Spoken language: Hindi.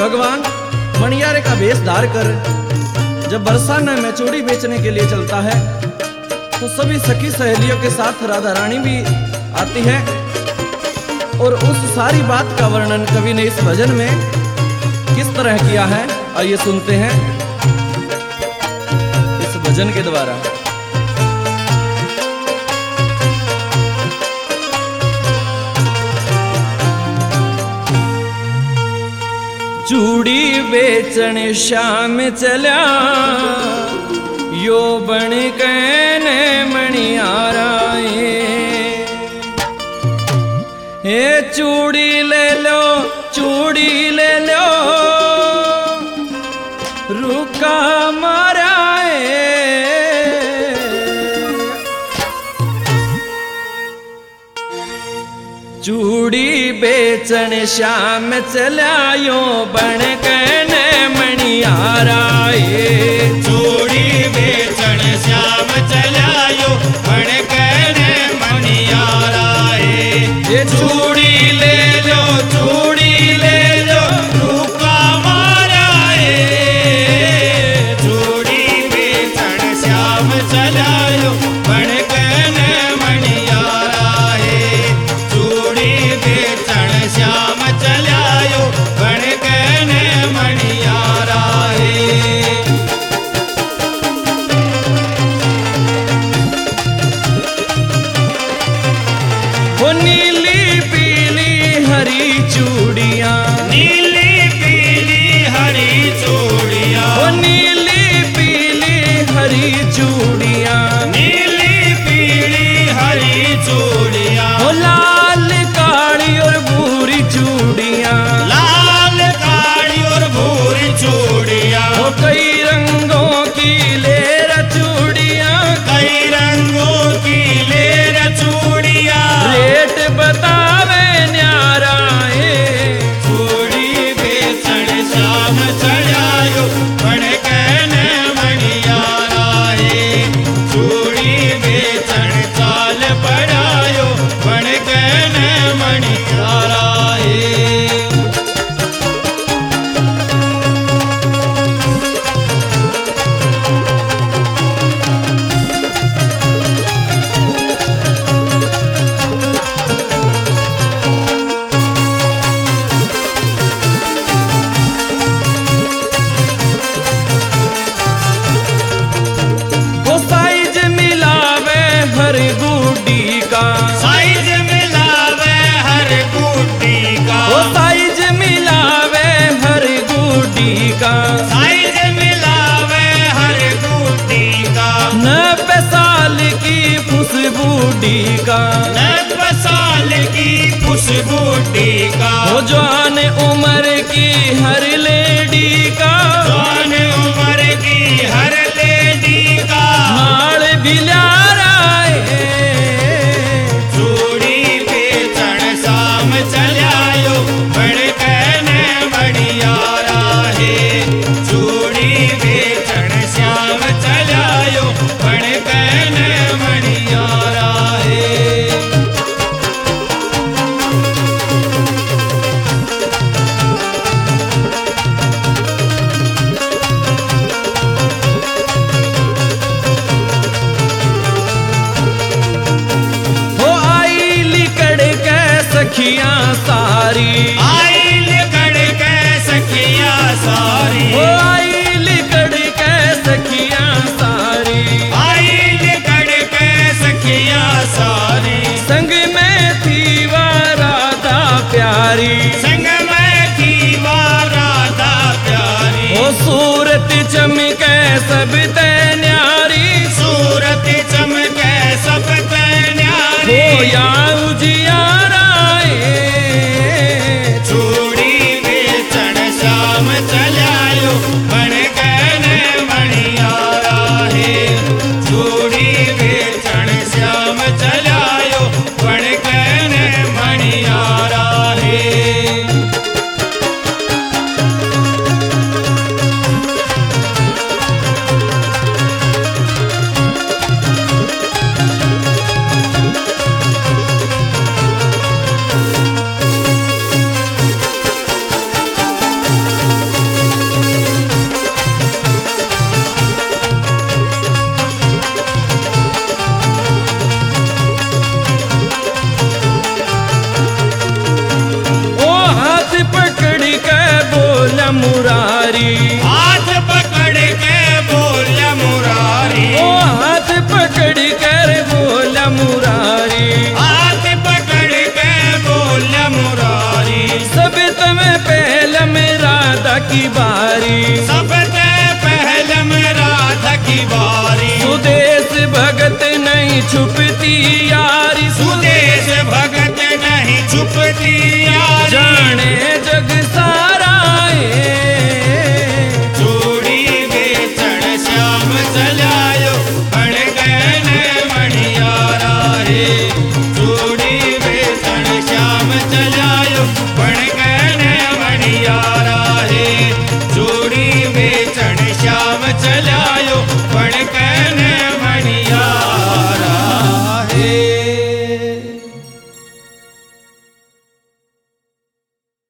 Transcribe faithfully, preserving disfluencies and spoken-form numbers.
भगवान मणियारे का वेश धार कर जब बरसाना में चूड़ी बेचने के लिए चलता है तो सभी सखी सहेलियों के साथ राधा रानी भी आती है। और उस सारी बात का वर्णन कवि ने इस भजन में किस तरह किया है, आइए सुनते हैं इस भजन के द्वारा। चूड़ी बेचन श्याम चल्या यो बन कहने मणियारा हे चूड़ी ले लो चूड़ी ले लो रुका मारा चूड़ी बेचन श्याम चलायो बन कहने मणियारा चूड़ी बेचन श्याम चलायो बन कहने मणियारा ये चूड़ी ले लो चूड़ी ले लो रूपा मारा चूड़ी बेचन श्याम चलायो बन कहने मणियारा चूड़ी बेचन श्याम चलायो बन कहने मणियारा वो नीली पीली हरी चूड़ियाँ नीली पीली हरी चूड़ियाँ वो नीली पीली हरी चूड़ियाँ नीली पीली हरी चूड़ियाँ वो लाल काली और भूरी चूड़ियाँ लाल काली और भूरी चूड़ियाँ वो कई रंगों की लेर चूड़ियाँ कई रंगों की लेर चूड़ियाँ रेट बतावे न्यारा चूड़ी बेचन श्याम चढ़ायो बन कहने मणियारा चूड़ी बेचन चाल पढ़ायो बन कहने मणियारा वो साइज मिलावे हर गुड्डी का साइज मिलावे हर गुड्डी का वो साइज मिलावे हर गुड्डी का साइज मिलावे हर गुड्डी का नब्बे साल की फुसबूडी का नब्बे साल की खुशबूडी का वो जवान उम्र की हर लेडी का जवान उम्र की हर लेडी का नाल बिलारा चूड़ी बेचन शाम चलायो बन कहने मणियारा चूड़ी बेचन श्याम चलायो बन कहने मणियारा वो आई लिकड़ के सखियां सारी आई लिकड़ के सखिया सारी वो आई लिकड़ के सखियां सारी आई लिकड़ के सखिया सारी संग में थी वो राधा प्यारी संग में थी वो राधा प्यारी वो सूरत चमके सब ते न्यारी सूरत चमके सब ते न्यारी वो या उजियारा चूड़ी बेचन श्याम चलायो बन कहने मणियारा चूड़ी बेचन श्याम चलायो बन कहने मणियारा मुरारी। हाथ पकड़ के बोला मुरारी, ओ हाथ पकड़ कर बोला मुरारी, हाथ पकड़ के बोला मुरारी। सब तुम्हें पहले में राधा की बारी, सबसे पहले में राधा की बारी। सुदेश भगत नहीं छुपती यारी, सुदेश भगत नहीं छुपती यारी। जाने जग सारा ए